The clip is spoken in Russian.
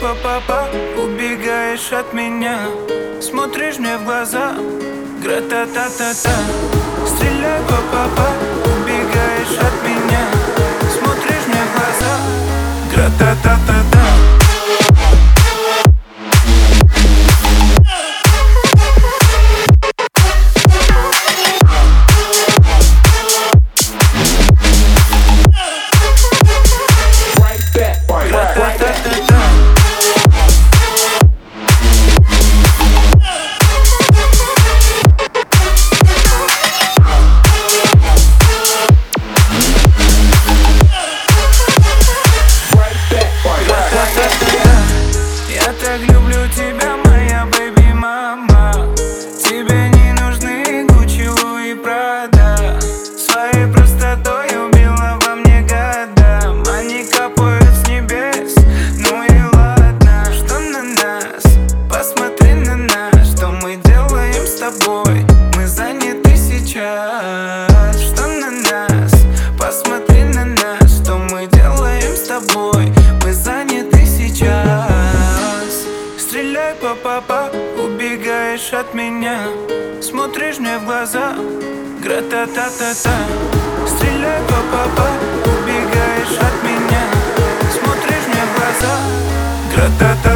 па-па-па, убегаешь от меня, смотришь мне в глаза, гра-та-та-та-та. Стреляй, па-па-па, убегаешь от меня, смотришь мне в глаза, гра-та-та-та-та. Я так люблю тебя, моя бэйби-мама. Тебе не нужны Гуччи, Луи, Прада. Своей простотой убила во мне года. Они капают с небес, ну и ладно. Что на нас? Посмотри на нас. Что мы делаем с тобой? Мы заняты сейчас. Что на нас? Посмотри на нас. Что мы делаем с тобой? Мы заняты сейчас. Стреляй, па-па-па, убегаешь от меня, смотришь мне в глаза, гра-та-та-та-та. Стреляй, па-па-па, убегаешь от меня, смотришь мне в глаза, гра-та-та-та.